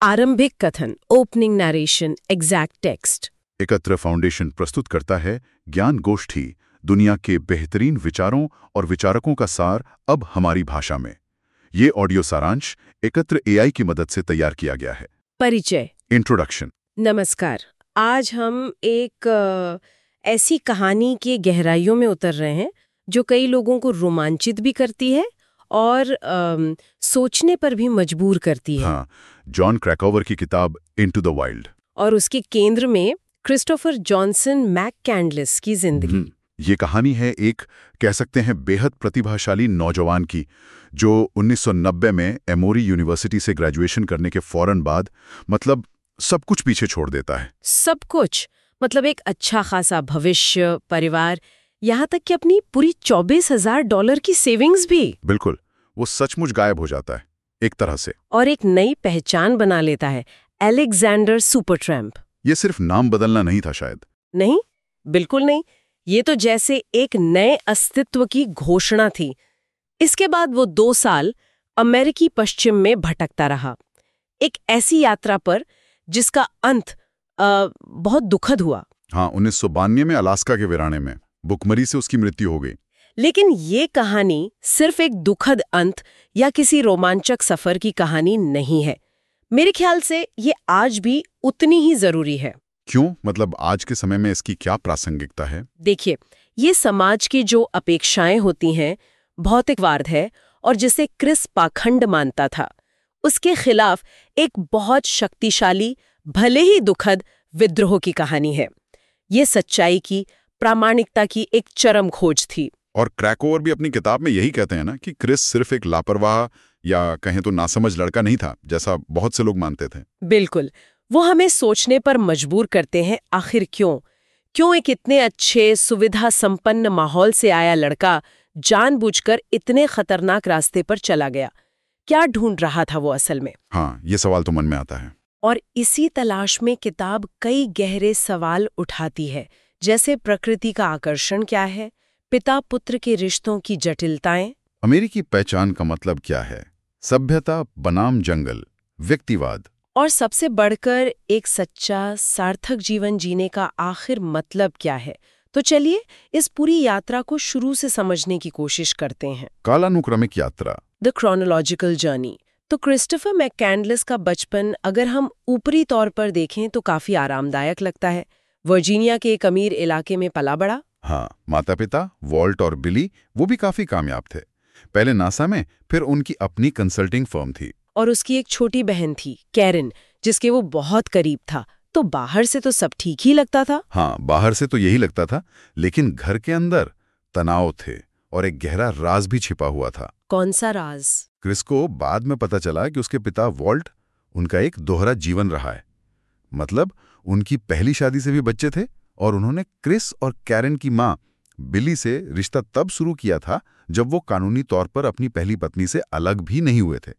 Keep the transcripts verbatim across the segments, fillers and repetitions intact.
आरंभिक कथन, opening narration, exact text. Ekatra foundation प्रस्तुत करता है ज्ञान गोष्ठी, दुनिया के बेहतरीन विचारों और विचारकों का सार अब हमारी भाषा में। ये ऑडियो सारांश एकत्र एआई की मदद से तैयार किया गया है। परिचय, इंट्रोडक्शन। नमस्कार। आज हम एक अ, ऐसी कहानी के गहराइयों में उतर रहे हैं जो कई लोगों को रोमांचित भी करती है और अम, सोचने पर भी मजबूर करती है। हाँ, जॉन क्रैकोवर की किताब इनटू द वाइल्ड। और उसके केंद्र में क्रिस्टोफर जॉनसन मैककैंडलिस की जिंदगी। ये कहानी है एक, कह सकते हैं, बेहद प्रतिभाशाली नौजवान की, जो उन्नीस सौ नब्बे में एमोरी यूनिवर्सिटी से ग्रेजुएशन करने के फौरन बाद मतलब सब कुछ पीछे छोड़ देता है। सब कुछ मतलब एक अच्छा खासा भविष्य, परिवार, यहाँ तक कि अपनी पूरी चौबीस हजार डॉलर की सेविंग्स भी। बिल्कुल, वो सचमुच गायब हो जाता है एक तरह से। और एक नई पहचान बना लेता है, अलेक्जेंडर सुपरट्रैम्प। ये सिर्फ नाम बदलना नहीं था शायद। नहीं, बिल्कुल नहीं। ये तो जैसे एक नए अस्तित्व की घोषणा थी। इसके बाद वो दो साल अमेरिकी पश्चिम में भटकता रहा, एक ऐसी यात्रा पर जिसका अंत आ, बहुत दुखद हुआ। हाँ, उन्नीस सौ बानवे में अलास्का के वीराने में भुखमरी से उसकी मृत्यु हो गई। लेकिन ये कहानी सिर्फ एक दुखद अंत या किसी रोमांचक सफर की कहानी नहीं है। मेरे ख्याल से ये आज भी उतनी ही जरूरी है। क्यों? मतलब आज के समय में इसकी क्या प्रासंगिकता है? देखिए, ये समाज की जो अपेक्षाएं होती हैं, भौतिकवाद है, और जिसे क्रिस पाखंड मानता था, उसके खिलाफ एक बहुत शक्तिशाली, भले ही दुखद विद्रोह की कहानी है। ये सच्चाई की, प्रामाणिकता की एक चरम खोज थी। और क्रैकोवर भी अपनी किताब में यही कहते हैं ना कि क्रिस सिर्फ एक लापरवाह या कहें तो नासमझ लड़का नहीं था, जैसा बहुत से लोग मानते थे। बिल्कुल, वो हमें सोचने पर मजबूर करते हैं, आखिर क्यों क्यों एक इतने अच्छे, सुविधा संपन्न माहौल से आया लड़का जानबूझकर इतने खतरनाक रास्ते पर चला गया? क्या ढूंढ रहा था वो असल में? हाँ, ये सवाल तो मन में आता है। और इसी तलाश में किताब कई गहरे सवाल उठाती है, जैसे प्रकृति का आकर्षण क्या है, पिता पुत्र के रिश्तों की जटिलताएं, अमेरिकी पहचान का मतलब क्या है, सभ्यता बनाम जंगल, व्यक्तिवाद, और सबसे बढ़कर एक सच्चा, सार्थक जीवन जीने का आखिर मतलब क्या है। तो चलिए इस पूरी यात्रा को शुरू से समझने की कोशिश करते हैं। कालानुक्रमिक यात्रा, द क्रोनोलॉजिकल जर्नी। तो क्रिस्टोफर मैककैंडलिस का बचपन अगर हम ऊपरी तौर पर देखें तो काफी आरामदायक लगता है। वर्जीनिया के एक अमीर इलाके में पला बड़ा। हाँ, माता पिता वॉल्ट और बिली वो भी काफी कामयाब थे। पहले नासा में, फिर उनकी अपनी कंसल्टिंग फर्म थी। और उसकी एक छोटी बहन थी, कैरन, जिसके वो बहुत करीब था। तो बाहर से तो सब ठीक ही लगता था। हाँ, बाहर से तो यही लगता था, लेकिन घर के अंदर तनाव थे और एक गहरा राज भी छिपा हुआ था। कौन सा राज? क्रिस को बाद में पता चला कि उसके पिता वॉल्ट, उनका एक दोहरा जीवन रहा है। मतलब उनकी पहली शादी से भी बच्चे थे और उन्होंने क्रिस और कैरन की माँ बिली से रिश्ता तब शुरू किया था जब वो कानूनी तौर पर अपनी पहली पत्नी से अलग भी नहीं हुए थे।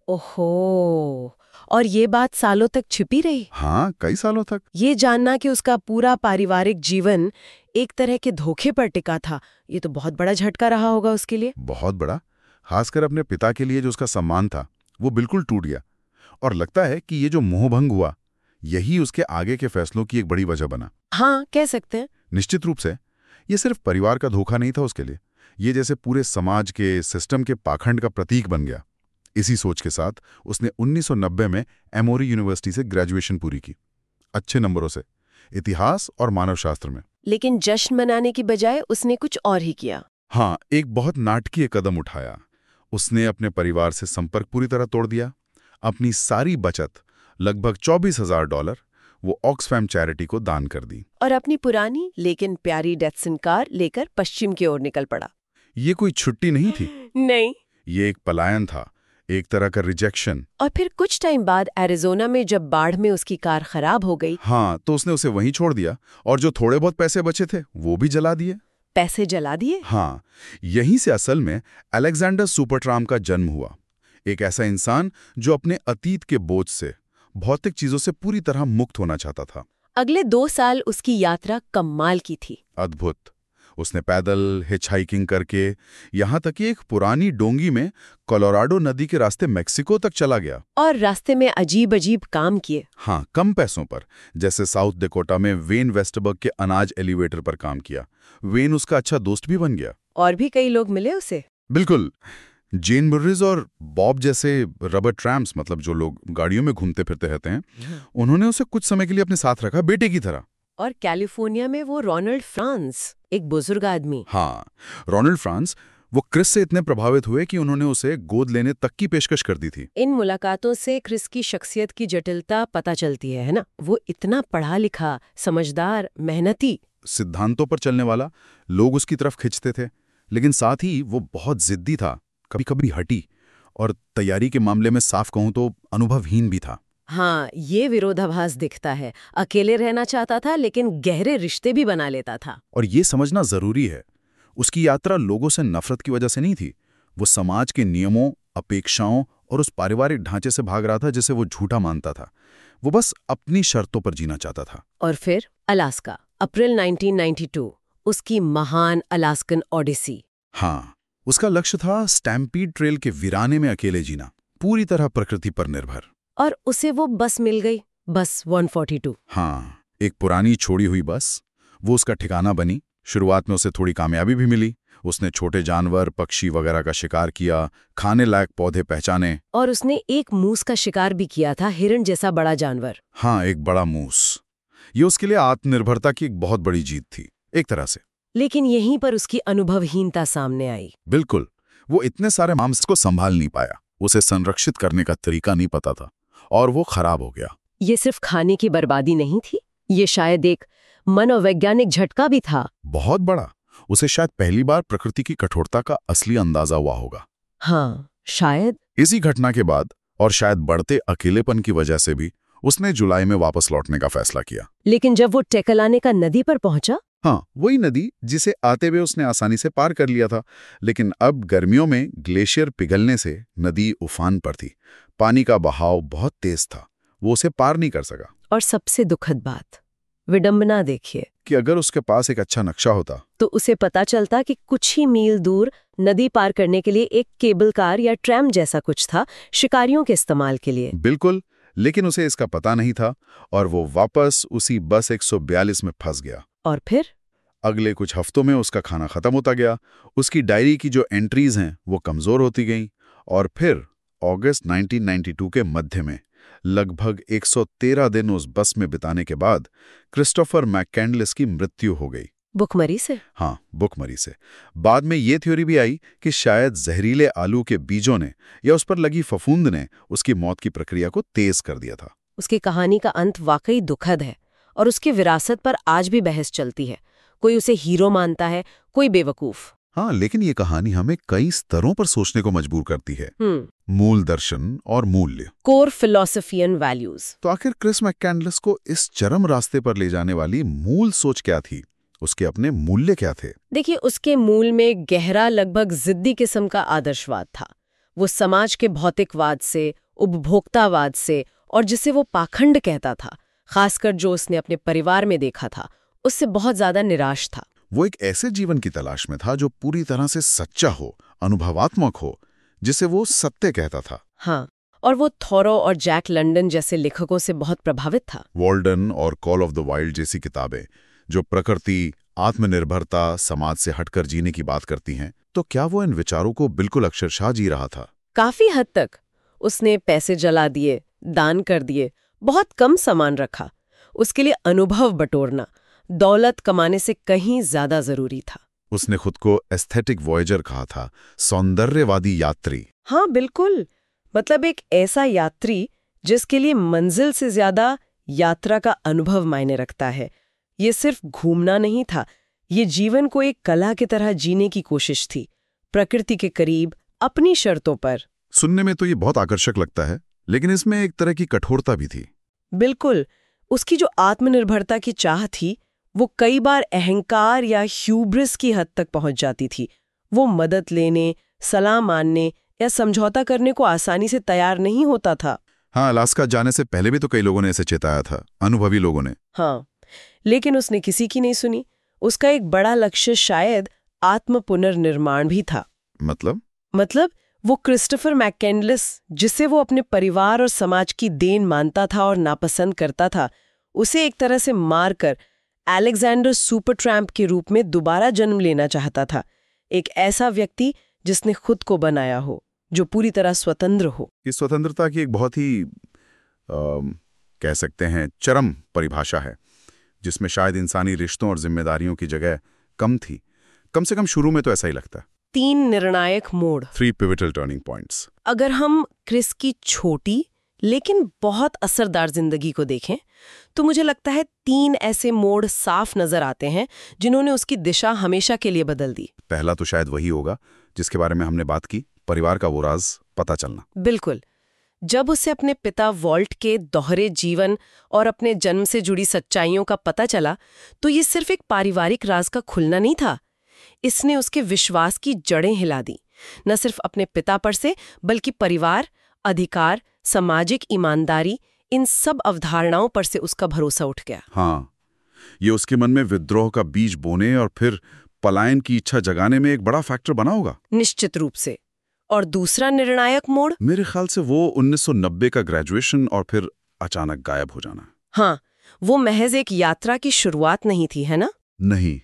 ओहो, और ये बात सालों तक छिपी रही? हाँ, कई सालों तक। ये जानना कि उसका पूरा पारिवारिक जीवन एक तरह के धोखे पर टिका था, ये तो बहुत बड़ा झटका रहा होगा उसके लिए। बहुत बड़ा। खासकर अपने पिता के लिए जो उसका सम्मान था वो बिल्कुल टूट गया। और लगता है कि ये जो मोहभंग हुआ, यही उसके आगे के फैसलों की एक बड़ी वजह बना। हाँ, कह सकते हैं। निश्चित रूप से ये सिर्फ परिवार का धोखा नहीं था उसके लिए, ये जैसे पूरे समाज के सिस्टम के पाखंड का प्रतीक बन गया। इसी सोच के साथ उसने उन्नीस सौ नब्बे में एमोरी यूनिवर्सिटी से ग्रेजुएशन पूरी की, अच्छे नंबरों से, इतिहास और मानवशास्त्र में। लेकिन जश्न मनाने की बजाय उसने कुछ और ही किया। हाँ, एक बहुत नाटकीय कदम उठाया। उसने अपने परिवार से संपर्क पूरी तरह तोड़ दिया। अपनी सारी बचत, लगभग चौबीस हजार डॉलर, वो ऑक्सफैम चैरिटी को दान कर दी। और अपनी पुरानी लेकिन प्यारी डेटसन कार लेकर पश्चिम की ओर निकल पड़ा। ये कोई छुट्टी नहीं थी। नहीं, ये एक पलायन था, एक तरह का रिजेक्शन। और फिर कुछ टाइम बाद एरिजोना में जब बाढ़ में उसकी कार खराब हो गई। हाँ, तो उसने उसे वहीं छोड़ दिया और जो थोड़े बहुत पैसे बचे थे वो भी जला दिए। पैसे जला दिए? हाँ, यहीं से असल में अलेक्जेंडर सुपरट्राम्प का जन्म हुआ। एक ऐसा इंसान जो अपने अतीत के बोझ से, भौतिक चीजों से पूरी तरह मुक्त होना चाहता था। अगले दो साल उसकी यात्रा कमाल की थी। अद्भुत। उसने पैदल, हिचहाइकिंग करके, यहाँ तक कि एक पुरानी डोंगी में कोलोराडो नदी के रास्ते मेक्सिको तक चला गया। और रास्ते में अजीब अजीब काम किए। हाँ, कम पैसों पर। जैसे साउथ डेकोटा में वेन वेस्टबर्ग के अनाज एलिवेटर पर काम किया। वेन उसका अच्छा दोस्त भी बन गया। और भी कई लोग मिले उसे। बिल्कुल। जेन मुर्रिस और बॉब जैसे रबर ट्रैम्प्स, मतलब जो लोग गाड़ियों में घूमते फिरते रहते हैं, उन्होंने उसे कुछ समय के लिए अपने साथ रखा, बेटे की तरह। और कैलिफोर्निया में वो रोनाल्ड फ्रांस, एक बुजुर्ग आदमी। हाँ, रोनाल्ड फ्रांस, वो क्रिस से इतने प्रभावित हुए कि उन्होंने उसे गोद लेने तक की पेशकश कर दी थी। इन मुलाकातों से क्रिस की शख्सियत की जटिलता पता चलती है, है ना? वो इतना पढ़ा लिखा, समझदार, मेहनती, सिद्धांतों पर चलने वाला, लोग उसकी तरफ खिंचते थे, लेकिन साथ ही वो बहुत जिद्दी था, कभी कभी हटी, और तैयारी के मामले में साफ कहूं तो अनुभवहीन भी था। हाँ, ये विरोधाभास दिखता है। अकेले रहना चाहता था, लेकिन गहरे रिश्ते भी बना लेता था। और ये समझना जरूरी है, उसकी यात्रा लोगों से नफरत की वजह से नहीं थी। वो समाज के नियमों, अपेक्षाओं और उस पारिवारिक ढांचे से भाग रहा था जिसे वो झूठा मानता था। वो बस अपनी शर्तों पर जीना चाहता था। और फिर Alaska, April nineteen ninety two, उसकी महान अलास्कन ओडिसी। हाँ, उसका लक्ष्य था स्टैम्पीड ट्रेल के वीराने में अकेले जीना, पूरी तरह प्रकृति पर निर्भर। और उसे वो बस मिल गई, बस एक सौ बयालीस। हाँ, एक पुरानी छोड़ी हुई बस। वो उसका ठिकाना बनी। शुरुआत में उसे थोड़ी कामयाबी भी मिली। उसने छोटे जानवर, पक्षी वगैरह का शिकार किया, खाने लायक पौधे पहचाने। और उसने एक मूस का शिकार भी किया था, हिरण जैसा बड़ा जानवर। हाँ, एक बड़ा मूस। ये उसके लिए आत्मनिर्भरता की एक बहुत बड़ी जीत थी, एक तरह से। लेकिन यहीं पर उसकी अनुभवहीनता सामने आई। बिल्कुल। वो इतने सारे मांस को संभाल नहीं पाया। उसे संरक्षित करने का तरीका नहीं पता था, और वो खराब हो गया। ये सिर्फ खाने की बर्बादी नहीं थी, ये शायद एक मनोवैज्ञानिक झटका भी था। बहुत बड़ा। उसे शायद पहली बार प्रकृति की कठोरता का असली अंदाजा हुआ होगा। हाँ, शायद। इसी घटना के बाद, और शायद बढ़ते अकेलेपन की वजह से भी, उसने जुलाई में वापस लौटने का फैसला किया। लेकिन जब वो टेकलानेका नदी पर पहुंचा, हाँ, वही नदी जिसे आते हुए उसने आसानी से पार कर लिया था, लेकिन अब गर्मियों में ग्लेशियर पिघलने से नदी उफान पर थी। पानी का बहाव बहुत तेज था, वो उसे पार नहीं कर सका। और सबसे दुखद बात, विडंबना देखिए, कि अगर उसके पास एक अच्छा नक्शा होता तो उसे पता चलता कि कुछ ही मील दूर नदी पार करने के लिए एक केबल कार या ट्रैम जैसा कुछ था, शिकारियों के इस्तेमाल के लिए। बिल्कुल, लेकिन उसे इसका पता नहीं था, और वो वापस उसी बस एक सौ बयालीस में फंस गया। और फिर अगले कुछ हफ्तों में उसका खाना खत्म होता गया, उसकी डायरी की जो एंट्रीज हैं वो कमजोर होती गईं, और फिर अगस्त नाइनटीन नाइंटी टू के मध्य में, लगभग एक सौ तेरह दिन उस बस में बिताने के बाद, क्रिस्टोफर मैककैंडलिस की मृत्यु हो गई। भुखमरी से? हाँ, भुखमरी से। बाद में ये थ्योरी भी आई कि शायद जहरीले आलू के बीजों ने या उस पर लगी फफूंद ने उसकी मौत की प्रक्रिया को तेज कर दिया था। उसकी कहानी का अंत वाकई दुखद है, और उसकी विरासत पर आज भी बहस चलती है। कोई उसे हीरो मानता है, कोई बेवकूफ। हाँ, लेकिन ये कहानी हमें कई स्तरों पर सोचने को मजबूर करती है। मूल दर्शन और मूल्य, कोर फिलॉसफी एंड वैल्यूज। तो आखिर क्रिस मैककैंडलिस को इस चरम रास्ते पर ले जाने वाली मूल सोच क्या थी? उसके अपने मूल्य क्या थे? देखिए, उसके मूल में गहरा, लगभग जिद्दी किस्म का आदर्शवाद था। वो समाज के भौतिकवाद से, उपभोक्तावाद से, और जिसे वो पाखंड कहता था, खासकर जो उसने अपने परिवार में देखा था, उससे बहुत ज्यादा निराश था। वो एक ऐसे जीवन की तलाश में था जो पूरी तरह से सच्चा हो, अनुभवात्मक हो, जिसे वो सत्य कहता था। हाँ, और वो थॉरो और जैक लंडन जैसे लेखकों से बहुत प्रभावित था। वॉल्डन और कॉल ऑफ द वाइल्ड जैसी किताबें, जो प्रकृति, आत्मनिर्भरता, समाज से हटकर जीने की बात करती हैं, तो क्या वो इन विचारों को बिल्कुल अक्षरशः जी रहा था? काफी हद तक। उसने पैसे जला दिए, दान कर दिए, बहुत कम सामान रखा। उसके लिए अनुभव बटोरना, दौलत कमाने से कहीं ज्यादा जरूरी था। उसने खुद को एस्थेटिक वॉयेजर कहा था, सौंदर्यवादी यात्री। हाँ, बिल्कुल। मतलब एक ऐसा यात्री जिसके लिए मंजिल से ज्यादा यात्रा का अनुभव मायने रखता है। ये सिर्फ घूमना नहीं था, ये जीवन को एक कला की तरह जीने की कोशिश थी, प्रकृति के करीब, अपनी शर्तों पर। सुनने में तो ये बहुत आकर्षक लगता है, लेकिन इसमें एक तरह की कठोरता भी थी। बिल्कुल। उसकी जो आत्मनिर्भरता की चाह थी, वो कई बार अहंकार या ह्यूब्रिस की हद तक पहुंच जाती थी। वो मदद लेने, सलाह मानने या समझौता करने को आसानी से तैयार नहीं होता था। हाँ, अलास्का जाने से पहले भी तो कई लोगों ने ऐसे चेताया था, अनुभवी लोगों ने। हाँ, लेकिन उसने किसी की नहीं सुनी। उसका एक बड़ा लक्ष्य शायद आत्म पुनर्निर्माण भी था। मतलब मतलब वो क्रिस्टोफर मैकेंडलिस, जिसे वो अपने परिवार और समाज की देन मानता था और नापसंद करता था, उसे एक तरह से मारकर अलेक्जेंडर सुपरट्रैम्प के रूप में दोबारा जन्म लेना चाहता था। एक ऐसा व्यक्ति जिसने खुद को बनाया हो, जो पूरी तरह स्वतंत्र हो। इस स्वतंत्रता की एक बहुत ही आ, कह सकते हैं चरम परिभाषा है, जिसमें शायद इंसानी रिश्तों और जिम्मेदारियों की जगह कम थी। कम से कम शुरू में तो ऐसा ही लगता है। तीन निर्णायक मोड़, थ्री पिवटल टर्निंग पॉइंट्स। अगर हम क्रिस की छोटी लेकिन बहुत असरदार जिंदगी को देखें तो मुझे लगता है तीन ऐसे मोड़ साफ नजर आते हैं जिन्होंने उसकी दिशा हमेशा के लिए बदल दी। पहला तो शायद वही होगा जिसके बारे में हमने बात की, परिवार का वो राज पता चलना। बिल्कुल। जब उसे अपने पिता वॉल्ट के दोहरे जीवन और अपने जन्म से जुड़ी सच्चाइयों का पता चला तो ये सिर्फ एक पारिवारिक राज का खुलना नहीं था, इसने उसके विश्वास की जड़ें हिला दी। न सिर्फ अपने पिता पर से, बल्कि परिवार, अधिकार, सामाजिक ईमानदारी, इन सब अवधारणाओं पर से उसका भरोसा उठ गया। हाँ, ये उसके मन में विद्रोह का बीज बोने और फिर पलायन की इच्छा जगाने में एक बड़ा फैक्टर बना होगा। निश्चित रूप से। और दूसरा निर्णायक मोड़, मेरे ख्याल से वो उन्नीस सौ नब्बे का ग्रेजुएशन और फिर अचानक गायब हो जाना। हाँ, वो महज एक यात्रा की शुरुआत नहीं थी, है ना? नहीं,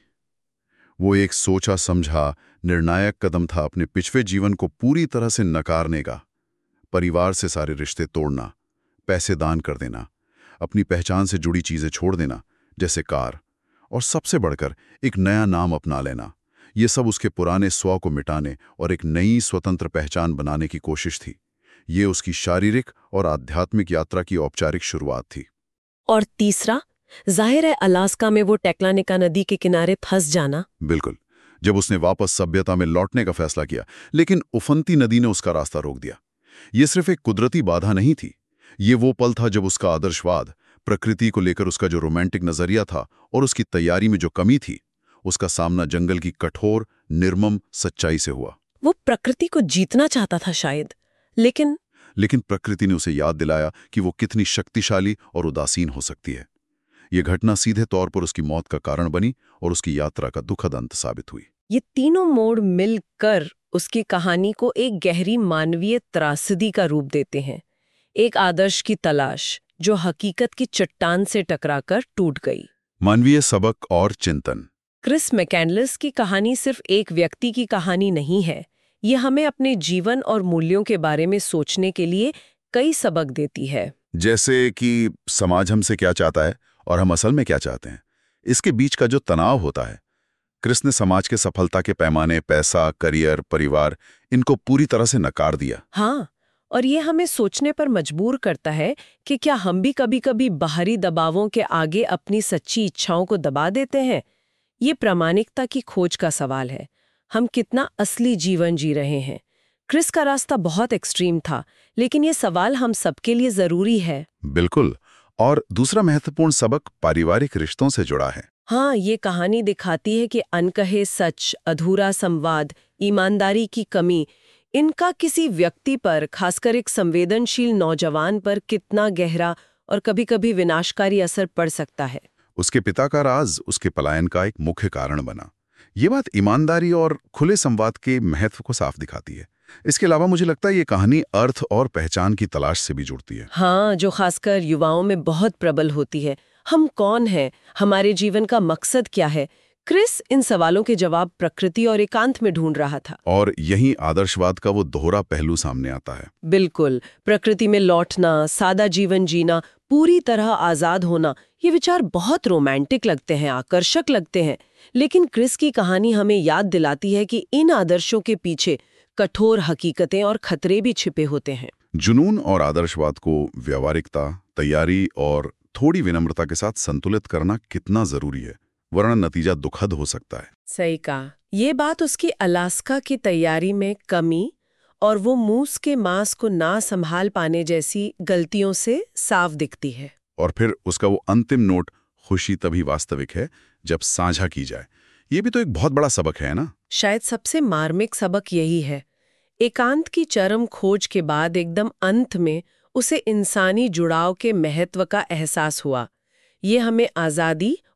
वो एक सोचा समझा निर्णायक कदम था अपने पिछले जीवन को पूरी तरह से नकारने का। परिवार से सारे रिश्ते तोड़ना, पैसे दान कर देना, अपनी पहचान से जुड़ी चीजें छोड़ देना जैसे कार, और सबसे बढ़कर एक नया नाम अपना लेना। ये सब उसके पुराने स्व को मिटाने और एक नई स्वतंत्र पहचान बनाने की कोशिश थी। ये उसकी शारीरिक और आध्यात्मिक यात्रा की औपचारिक शुरुआत थी। और तीसरा, जाहिर है अलास्का में वो टेक्लानिका नदी के किनारे फंस जाना। बिल्कुल, जब उसने वापस सभ्यता में लौटने का फैसला किया, लेकिन उफनती नदी ने उसका रास्ता रोक दिया। ये सिर्फ एक कुदरती बाधा नहीं थी, ये वो पल था जब उसका आदर्शवाद, प्रकृति को लेकर उसका जो रोमांटिक नजरिया था और उसकी तैयारी में जो कमी थी, उसका सामना जंगल की कठोर निर्मम सच्चाई से हुआ। वो प्रकृति को जीतना चाहता था शायद, लेकिन लेकिन प्रकृति ने उसे याद दिलाया कि वो कितनी शक्तिशाली और उदासीन हो सकती है। ये घटना सीधे तौर पर उसकी मौत का कारण बनी और उसकी यात्रा का दुखद अंत साबित हुई। ये तीनों मोड़ मिलकर उसकी कहानी को एक गहरी मानवीय त्रासदी का रूप देते हैं। एक आदर्श की तलाश जो हकीकत की चट्टान से टकराकर टूट गई। मानवीय सबक और चिंतन। क्रिस मैकेंडलिस की कहानी सिर्फ एक व्यक्ति की कहानी नहीं है, ये हमें अपने जीवन और मूल्यों के बारे में सोचने के लिए कई सबक देती है। जैसे कि समाज हमसे क्या चाहता है और हम असल में क्या चाहते हैं, इसके बीच का जो तनाव होता है। क्रिस ने समाज के सफलता के पैमाने, पैसा, करियर, परिवार, इनको पूरी तरह से नकार दिया। हाँ, और ये हमें सोचने पर मजबूर करता है कि क्या हम भी कभी-कभी बाहरी दबावों के आगे अपनी सच्ची इच्छाओं को दबा देते हैं। ये प्रामाणिकता की खोज का सवाल है। हम कितना असली जीवन जी रहे हैं। क्रिस का रास्ता बहुत एक्सट्रीम था, लेकिन ये सवाल हम सबके लिए जरूरी है। बिल्कुल। और दूसरा महत्वपूर्ण सबक पारिवारिक रिश्तों से जुड़ा है। हाँ, ये कहानी दिखाती है कि अनकहे सच, अधूरा संवाद, ईमानदारी की कमी, इनका किसी व्यक्ति पर, खासकर एक संवेदनशील नौजवान पर कितना गहरा और कभी-कभी विनाशकारी असर पड़ सकता है। उसके पिता का राज उसके पलायन का एक मुख्य कारण बना। ये बात ईमानदारी और खुले संवाद के महत्व को साफ दिखाती है। इसके अलावा मुझे लगता है ये कहानी अर्थ और पहचान की तलाश से भी जुड़ती है। हाँ, जो खासकर युवाओं में बहुत प्रबल होती है। हम कौन हैं? हमारे जीवन का मकसद क्या है? क्रिस इन सवालों के जवाब प्रकृति और एकांत में ढूंढ रहा था। और यही आदर्शवाद का वो दोहरा पहलू सामने आता है। बिल्कुल, प्रकृति में लौटना, सादा जीवन जीना, पूरी तरह आजाद होना, ये विचार बहुत रोमांटिक लगते हैं, आकर्षक लगते हैं। लेकिन क्रिस की कहानी हमें याद दिलाती है कि इन आदर्शों के पीछे कठोर हकीकतें और खतरे भी छिपे होते हैं। जुनून और आदर्शवाद को व्यावहारिकता, तैयारी और थोड़ी विनम्रता के साथ संतुलित करना कितना जरूरी है, वरना नतीजा दुखद हो सकता है। सही कहा। ये बात उसकी अलास्का की तैयारी में कमी और वो मूस के मांस को ना संभाल पाने जैसी गलतियों से साफ दिखती है। और फिर उसका वो अंतिम नोट, खुशी तभी वास्तविक है जब साझा की जाए। ये भी तो एक बहुत बड़ा सबक है ना। शायद सबसे मार्मिक सबक यही है। एकांत की चरम खोज के बाद एकदम अंत में उसे इंसानी जुड़ाव के महत्व का एहसास हुआ। ये हमें आज़ादी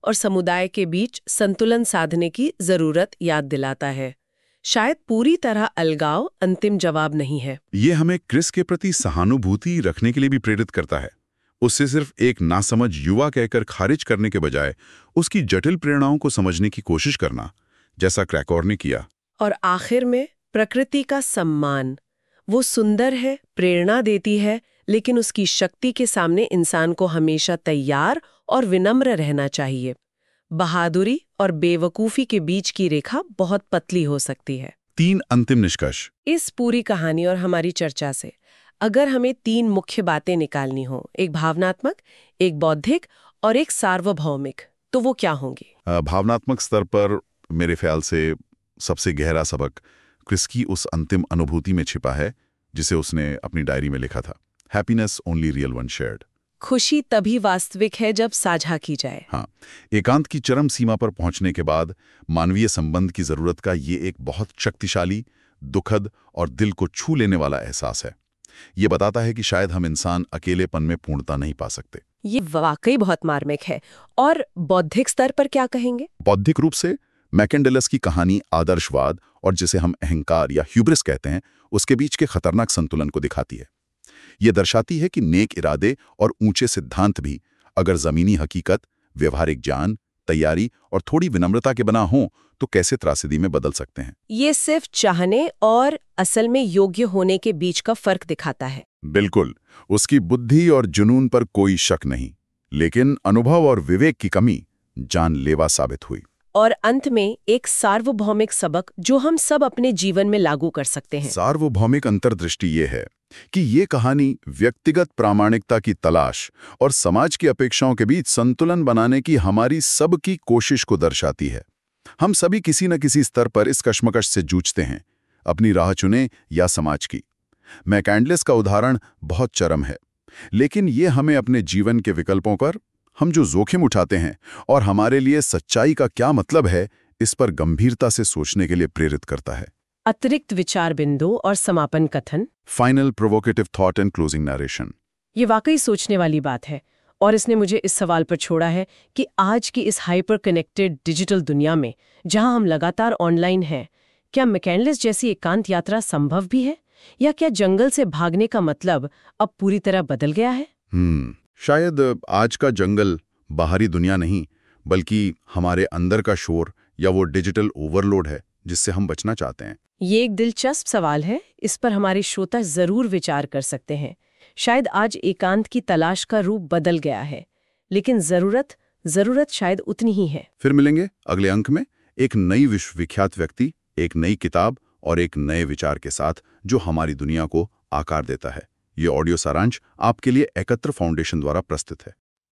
और समुदाय के बीच संतुलन साधने की जरूरत याद दिलाता है। शायद पूरी तरह अलगाव अंतिम जवाब नहीं है। ये हमें क्रिस के प्रति सहानुभूति रखने के लिए भी प्रेरित करता है। उससे सिर्फ एक नासमझ युवा कहकर खारिज करने के बजाय उसकी जटिल प्रेरणाओं को समझने की कोशिश करना, जैसा क्रैकोर ने किया। और आखिर में प्रकृति का सम्मान। वो सुंदर है, प्रेरणा देती है, लेकिन उसकी शक्ति के सामने इंसान को हमेशा तैयार और विनम्र रहना चाहिए। बहादुरी और बेवकूफ़ी के बीच की रेखा बहुत पतली हो सकती है। तीन अंतिम निष्कर्ष इस पूरी कहानी और हमारी चर्चा से अगर हमें तीन मुख्य बातें निकालनी हो, एक भावनात्मक, एक बौद्धिक और एक सार्वभौमिक, तो वो क्या होंगी? भावनात्मक स्तर पर मेरे ख्याल से सबसे गहरा सबक क्रिस की उस अंतिम अनुभूति में छिपा है जिसे उसने अपनी डायरी में लिखा था, happiness only real one shared. खुशी तभी वास्तविक है जब साझा की जाए। हाँ, एकांत की चरम सीमा पर पहुंचने के बाद मानवीय संबंध की जरूरत का ये एक बहुत शक्तिशाली, दुखद और दिल को छू लेने वाला एहसास है। ये बताता है कि शायद हम इंसान अकेलेपन में पूर्णता नहीं पा सकते। ये वाकई बहुत मार्मिक है। और बौद्धिक स्तर पर क्या कहेंगे? बौद्धिक रूप से मैकेंडेलस की कहानी आदर्शवाद और जिसे हम अहंकार या ह्यूब्रिस कहते हैं, उसके बीच के खतरनाक संतुलन को दिखाती है। ये दर्शाती है कि नेक इरादे और ऊंचे सिद्धांत भी अगर जमीनी हकीकत, व्यवहारिक ज्ञान, तैयारी और थोड़ी विनम्रता के बना हों तो कैसे त्रासदी में बदल सकते हैं। ये सिर्फ चाहने और असल में योग्य होने के बीच का फर्क दिखाता है। बिल्कुल, उसकी बुद्धि और जुनून पर कोई शक नहीं, लेकिन अनुभव और विवेक की कमी जानलेवा साबित हुई। और अंत में एक सार्वभौमिक सबक जो हम सब अपने जीवन में लागू कर सकते हैं। सार्वभौमिक अंतर्दृष्टि ये है कि ये कहानी व्यक्तिगत प्रामाणिकता की तलाश और समाज की अपेक्षाओं के बीच संतुलन बनाने की हमारी सबकी कोशिश को दर्शाती है। हम सभी किसी न किसी स्तर पर इस कश्मकश से जूझते हैं, अपनी राह चुने या समाज की। मैकेंडेलस का उदाहरण बहुत चरम है, लेकिन ये हमें अपने जीवन के विकल्पों पर हम जो जोखिम उठाते हैं और हमारे लिए सच्चाई का क्या मतलब है, इस पर गंभीरता से सोचने के लिए प्रेरित करता है। अतिरिक्त विचार बिंदु और समापन कथन, final provocative thought and closing narration. ये वाकई सोचने वाली बात है और इसने मुझे इस सवाल पर छोड़ा है कि आज की इस हाइपर कनेक्टेड डिजिटल दुनिया में जहां हम लगातार ऑनलाइन हैं, क्या मैकेंडेलस जैसी एकांत यात्रा संभव भी है, या क्या जंगल से भागने का मतलब अब पूरी तरह बदल गया है? हम्म शायद आज का जंगल बाहरी दुनिया नहीं, बल्कि हमारे अंदर का शोर या वो डिजिटल ओवरलोड है जिससे हम बचना चाहते हैं। ये एक दिलचस्प सवाल है, इस पर हमारे श्रोता जरूर विचार कर सकते हैं। शायद आज एकांत की तलाश का रूप बदल गया है, लेकिन जरूरत जरूरत शायद उतनी ही है। फिर मिलेंगे अगले अंक में एक नई विश्वविख्यात व्यक्ति, एक नई किताब और एक नए विचार के साथ जो हमारी दुनिया को आकार देता है। ये ऑडियो सारांश आपके लिए एकत्र फाउंडेशन द्वारा प्रस्तुत है।